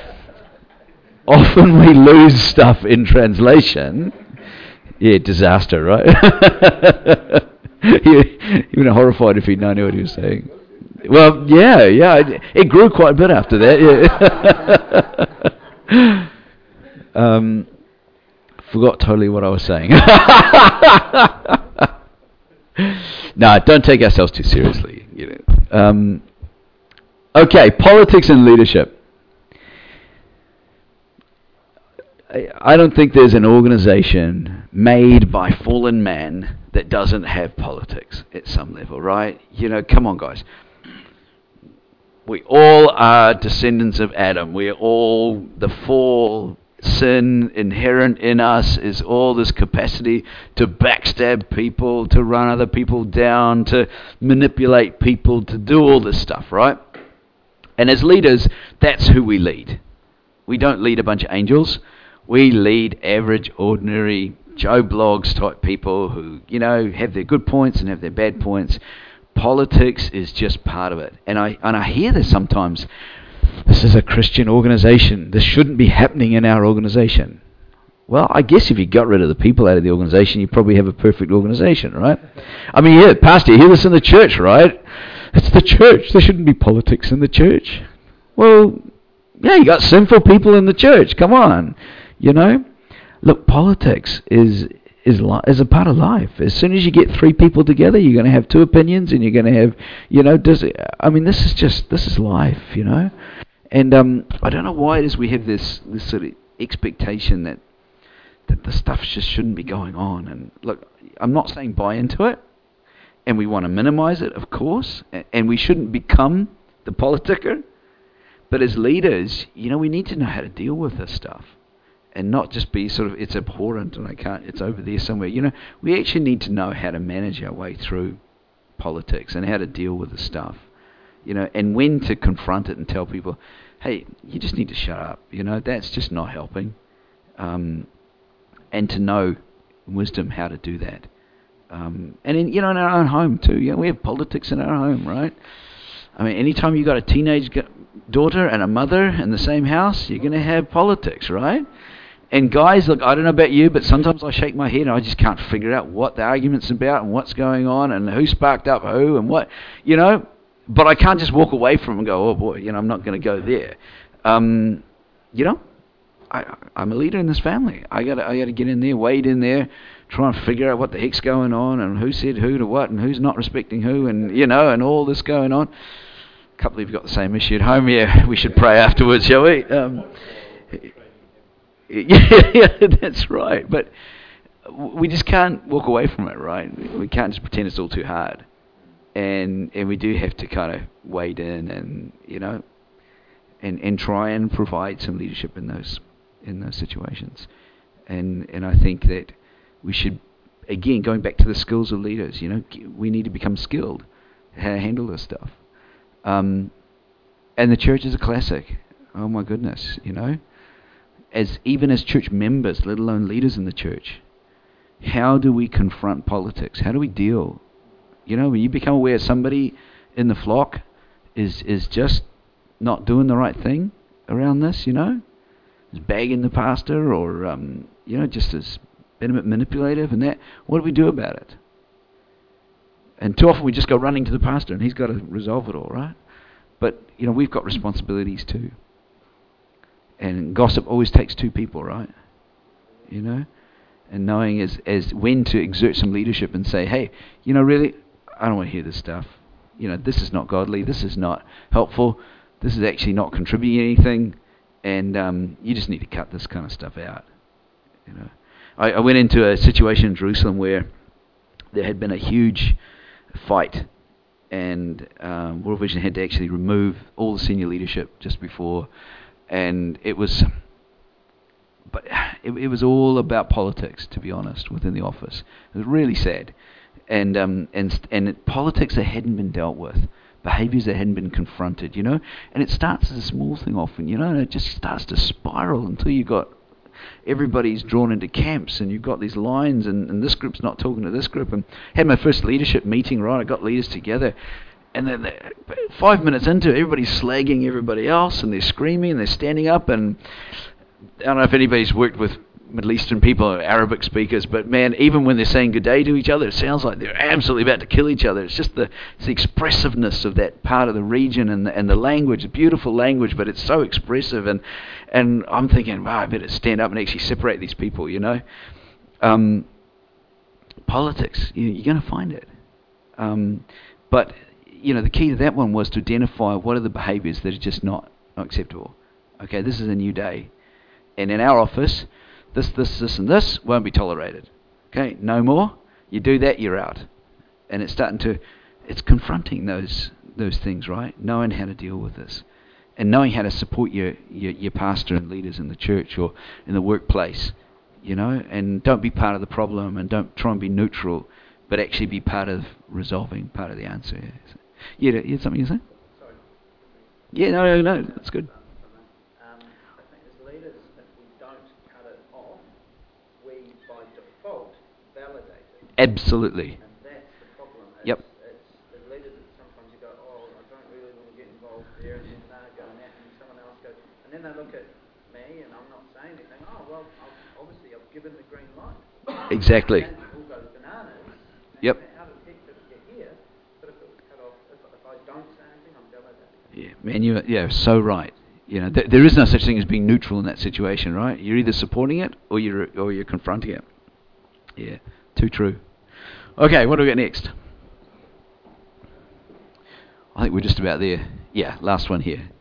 often we lose stuff in translation. Yeah, disaster, right? You were horrified if he'd known what he was saying. Well, yeah, it grew quite a bit after that. Yeah. Forgot totally what I was saying. No, don't take ourselves too seriously. You know. Okay, politics and leadership. I don't think there's an organization made by fallen man that doesn't have politics at some level, right? You know, come on, guys. We all are descendants of Adam. We're all the fall. Sin inherent in us is all this capacity to backstab people, to run other people down, to manipulate people, to do all this stuff, right? And as leaders, that's who we lead. We don't lead a bunch of angels. We lead average, ordinary Joe Blogs type people who, you know, have their good points and have their bad points. Politics is just part of it. And I hear this sometimes. This is a Christian organization. This shouldn't be happening in our organization. Well, I guess if you got rid of the people out of the organization, you probably have a perfect organization, right? I mean, yeah, Pastor, you hear this in the church, right? It's the church. There shouldn't be politics in the church. Well, yeah, you got sinful people in the church. Come on, you know. Look, politics is a part of life. As soon as you get three people together, you're going to have two opinions, and you're going to have, you know, this is life, you know. And I don't know why it is we have this sort of expectation that the stuff just shouldn't be going on. And look, I'm not saying buy into it, and we want to minimize it, of course, and we shouldn't become the politicker. But as leaders, you know, we need to know how to deal with this stuff. And not just be sort of, it's abhorrent and it's over there somewhere. You know, we actually need to know how to manage our way through politics and how to deal with the stuff. You know, and when to confront it and tell people, hey, you just need to shut up. You know, that's just not helping. And to know wisdom how to do that. And in, you know, in our own home too. You know, we have politics in our home, right? I mean, anytime you've got a teenage daughter and a mother in the same house, you're going to have politics, right? And guys, look, I don't know about you, but sometimes I shake my head and I just can't figure out what the argument's about and what's going on and who sparked up who and what, you know. But I can't just walk away from it and go, oh boy, you know, I'm not going to go there. You know, I'm a leader in this family. I got to get in there, wade in there, try and figure out what the heck's going on and who said who to what and who's not respecting who and, you know, and all this going on. A couple of you have got the same issue at home. Yeah, we should pray afterwards, shall we? Yeah, that's right. But we just can't walk away from it, right? We can't just pretend it's all too hard. And we do have to kind of wade in and, and try and provide some leadership in those situations. And I think that we should, again, going back to the skills of leaders, we need to become skilled how to handle this stuff. And the church is a classic. Oh my goodness, even as church members, let alone leaders in the church, how do we confront politics? How do we deal? When you become aware somebody in the flock is just not doing the right thing around this, is bagging the pastor or, just is being a bit manipulative and that, what do we do about it? And too often we just go running to the pastor and he's got to resolve it all, right? But, we've got responsibilities too. And gossip always takes two people, right? And knowing as when to exert some leadership and say, hey, really, I don't want to hear this stuff. This is not godly. This is not helpful. This is actually not contributing anything. And you just need to cut this kind of stuff out. I went into a situation in Jerusalem where there had been a huge fight, and World Vision had to actually remove all the senior leadership just before, and it was all about politics, to be honest, within the office. It was really sad, and politics that hadn't been dealt with, behaviours that hadn't been confronted, and it starts as a small thing often, and it just starts to spiral until you got everybody's drawn into camps, and you've got these lines, and this group's not talking to this group. And had my first leadership meeting, right? I got leaders together, and then 5 minutes into it, everybody's slagging everybody else, and they're screaming, and they're standing up, and I don't know if anybody's worked with Middle Eastern people or Arabic speakers, but man, even when they're saying good day to each other, it sounds like they're absolutely about to kill each other. It's just the expressiveness of that part of the region and the language, beautiful language, but it's so expressive. And I'm thinking, wow, I better stand up and actually separate these people, Politics, you're going to find it. But, the key to that one was to identify what are the behaviours that are just not acceptable. Okay, this is a new day. And in our office, this, and this won't be tolerated. Okay, no more. You do that, you're out. And it's confronting those things, right? Knowing how to deal with this. And knowing how to support your pastor and leaders in the church or in the workplace, and don't be part of the problem and don't try and be neutral, but actually be part of resolving, part of the answer. You had something you say? Sorry. Yeah, no, that's good. I think as leaders, if we don't cut it off, we by default validate it. Absolutely. And that's the problem. Yep. It's as leaders that sometimes you go, oh, I don't really want to get involved there, and then they're going that, and someone else goes, and then they look at me, and I'm not saying anything. Oh, well, obviously I've given the green light. Exactly. And it all goes bananas. Yep. How the heck did it get here? But if it was cut off, if I don't say anything, I'm validating. Yeah, man, you're so right. There is no such thing as being neutral in that situation, right? You're either supporting it or you're confronting it. Yeah, too true. Okay, what do we got next? I think we're just about there. Yeah, last one here.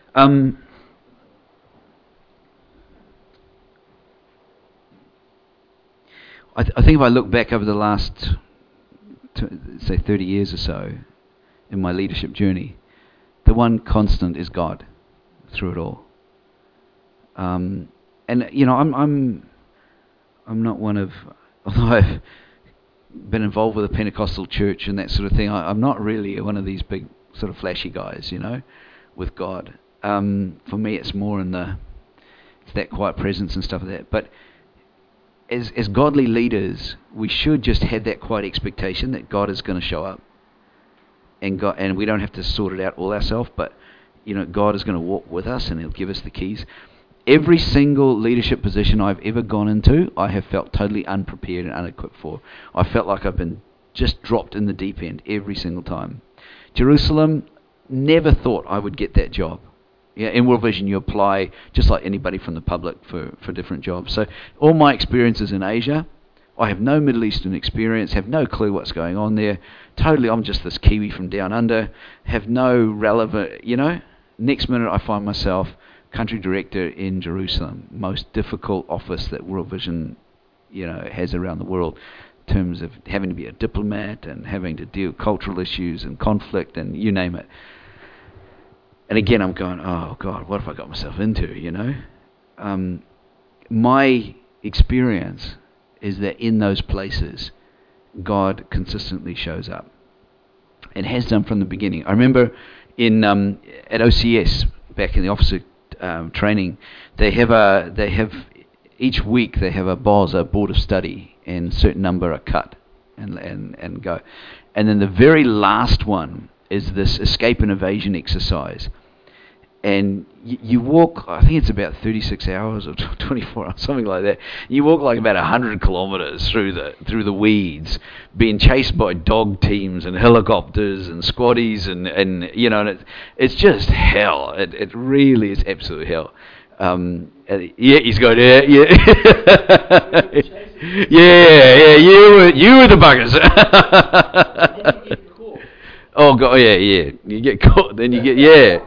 I think if I look back over the last, say, 30 years or so in my leadership journey, the one constant is God through it all. And I'm not one of, although I've been involved with a Pentecostal church and that sort of thing, I'm not really one of these big sort of flashy guys, with God. For me, it's more it's that quiet presence and stuff like that. But as godly leaders, we should just have that quiet expectation that God is going to show up, and we don't have to sort it out all ourselves. But God is going to walk with us, and He'll give us the keys. Every single leadership position I've ever gone into, I have felt totally unprepared and unequipped for. I felt like I've been just dropped in the deep end every single time. Jerusalem, never thought I would get that job. Yeah, in World Vision, you apply just like anybody from the public for different jobs. So all my experiences in Asia, I have no Middle Eastern experience, have no clue what's going on there. Totally, I'm just this Kiwi from down under, have no relevant, Next minute I find myself country director in Jerusalem, most difficult office that World Vision, has around the world, in terms of having to be a diplomat and having to deal with cultural issues and conflict and you name it. And again, I'm going, oh God, what have I got myself into? My experience is that in those places, God consistently shows up, and has done from the beginning. I remember at OCS back in the officer training, they have each week they have a BOS, a board of study, and a certain number are cut and go, and then the very last one is this escape and evasion exercise. And you walk, I think it's about 36 hours or 24 hours, something like that. You walk like about 100 kilometres through the weeds, being chased by dog teams and helicopters and squaddies, and it's just hell. It really is absolute hell. He's going, yeah. yeah, you were the buggers. Oh God, yeah. You get caught, then you get,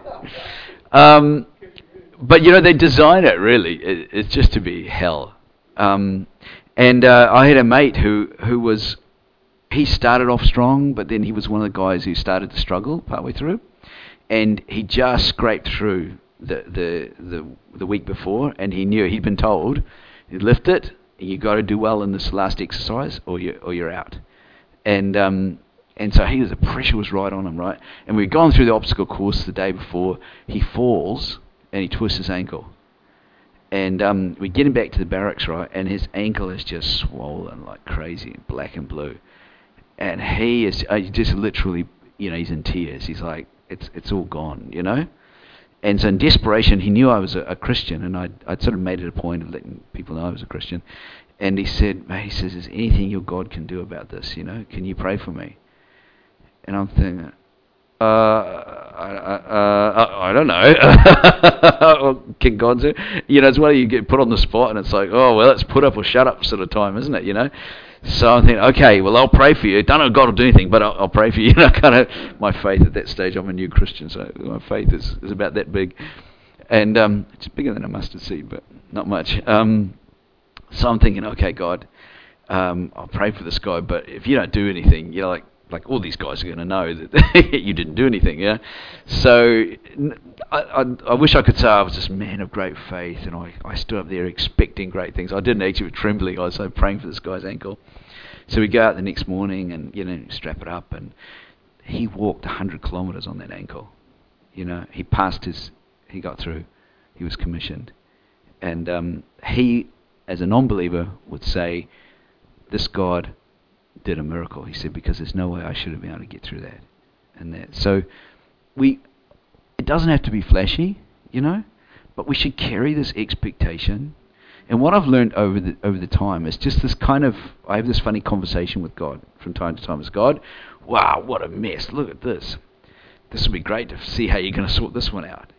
but they design it really. It's just to be hell. And I had a mate he started off strong, but then he was one of the guys who started to struggle partway through, and he just scraped through the week before, and he knew he'd been told, you lift it, you got to do well in this last exercise, or you're out. And so the pressure was right on him, right? And we'd gone through the obstacle course the day before. He falls and he twists his ankle. And we get him back to the barracks, right? And his ankle is just swollen like crazy, black and blue. And he is just literally, he's in tears. He's like, it's all gone, And so in desperation, he knew I was a Christian, and I'd sort of made it a point of letting people know I was a Christian. And he says, is there anything your God can do about this? Can you pray for me? And I'm thinking, I don't know. Can God do? It's where you get put on the spot, and it's like, oh, well, it's put up or shut up sort of time, isn't it? So I'm thinking, okay, well, I'll pray for you. Don't know if God will do anything, but I'll pray for you. Kind of my faith at that stage. I'm a new Christian, so my faith is about that big. And it's bigger than a mustard seed, but not much. So I'm thinking, okay, God, I'll pray for this guy, but if you don't do anything, like all these guys are going to know that you didn't do anything, yeah? So I wish I could say I was this man of great faith, and I stood up there expecting great things. I didn't actually, with trembling. I was so praying for this guy's ankle. So we go out the next morning and, strap it up, and he walked 100 kilometres on that ankle. He he got through. He was commissioned. And he, as a non-believer, would say, this God did a miracle. He said, because there's no way I should have been able to get through that and that. So it doesn't have to be flashy, but we should carry this expectation. And what I've learned over the time is just this I have this funny conversation with God from time to time. As God, wow, what a mess. Look at this. This will be great to see how you're going to sort this one out,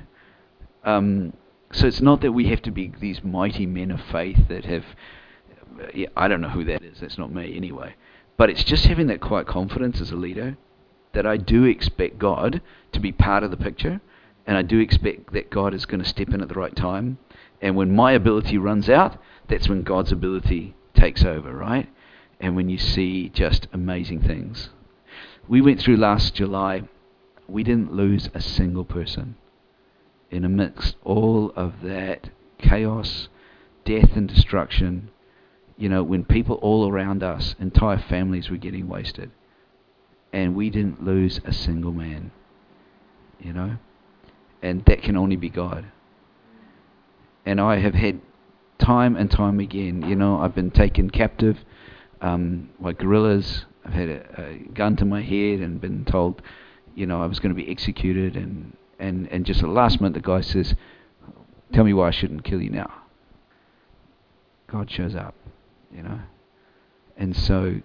So it's not that we have to be these mighty men of faith that have, I don't know who that is. That's not me anyway. But it's just having that quiet confidence as a leader that I do expect God to be part of the picture, and I do expect that God is going to step in at the right time. And when my ability runs out, that's when God's ability takes over, right? And when you see just amazing things. We went through last July. We didn't lose a single person. In amidst all of that chaos, death and destruction, when people all around us, entire families were getting wasted, and we didn't lose a single man, and that can only be God. And I have had time and time again, I've been taken captive by guerrillas. I've had a gun to my head and been told, I was going to be executed, and just at the last minute the guy says, tell me why I shouldn't kill you now. God shows up. And so,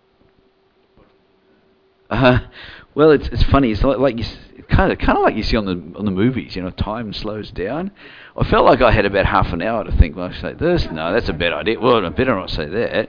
well, it's funny. It's like you kind of like you see on the movies. Time slows down. I felt like I had about half an hour to think. Well, I say this. No, that's a bad idea. Well, I better not say that.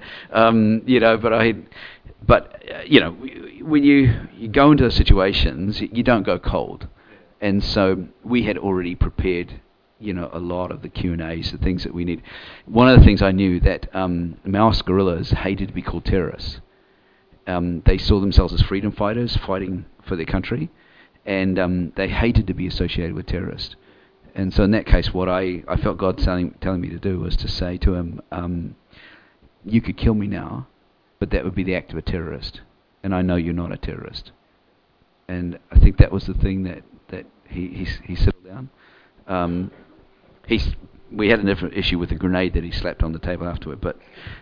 When you go into situations, you don't go cold, and so we had already prepared a lot of the Q&As, the things that we need. One of the things I knew that Maoist guerrillas hated to be called terrorists. They saw themselves as freedom fighters fighting for their country, and they hated to be associated with terrorists. And so in that case, what I felt God telling me to do was to say to him, you could kill me now, but that would be the act of a terrorist, and I know you're not a terrorist. And I think that was the thing that he settled down. We had a different issue with the grenade that he slapped on the table afterward, but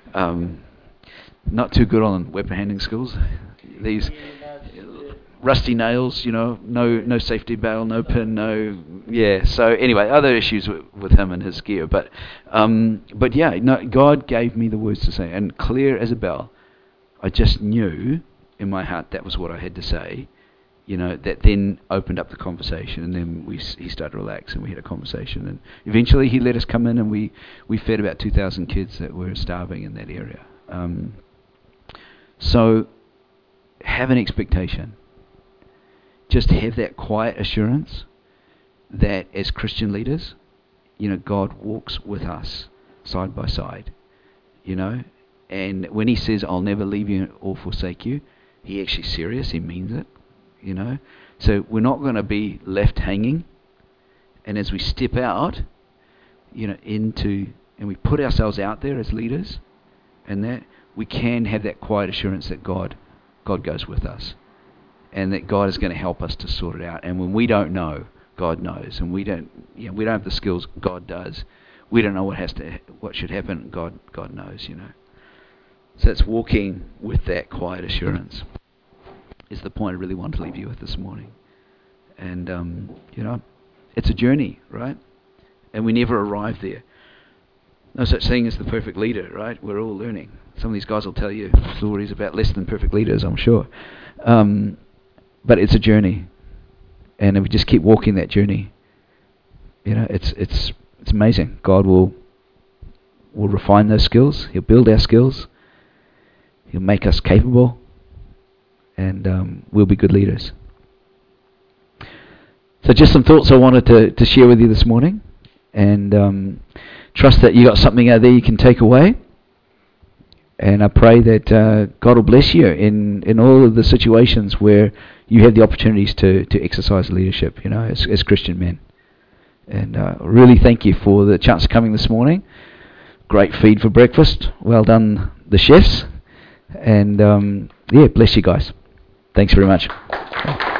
not too good on weapon handling skills. These rusty nails, no safety bail, no pin, So anyway, other issues with him and his gear, but yeah, no, God gave me the words to say, and clear as a bell. I just knew in my heart that was what I had to say. That then opened up the conversation, and then he started to relax, and we had a conversation, and eventually he let us come in, and we fed about 2,000 kids that were starving in that area. So have an expectation. Just have that quiet assurance that as Christian leaders, God walks with us side by side, and when he says, I'll never leave you or forsake you, he actually serious, he means it. So we're not going to be left hanging, and as we step out, and we put ourselves out there as leaders, and that we can have that quiet assurance that God goes with us, and that God is going to help us to sort it out. And when we don't know, God knows, and we don't have the skills, God does. We don't know what should happen, God knows. So it's walking with that quiet assurance. Is the point I really want to leave you with this morning. And, it's a journey, right? And we never arrive there. No such thing as the perfect leader, right? We're all learning. Some of these guys will tell you stories about less than perfect leaders, I'm sure. But it's a journey. And if we just keep walking that journey, it's amazing. God will refine those skills. He'll build our skills. He'll make us capable. And we'll be good leaders. So just some thoughts I wanted to share with you this morning, and trust that you got something out there you can take away. And I pray that God will bless you in all of the situations where you have the opportunities to exercise leadership, as Christian men. And really thank you for the chance of coming this morning. Great feed for breakfast. Well done, the chefs. And bless you guys. Thanks very much.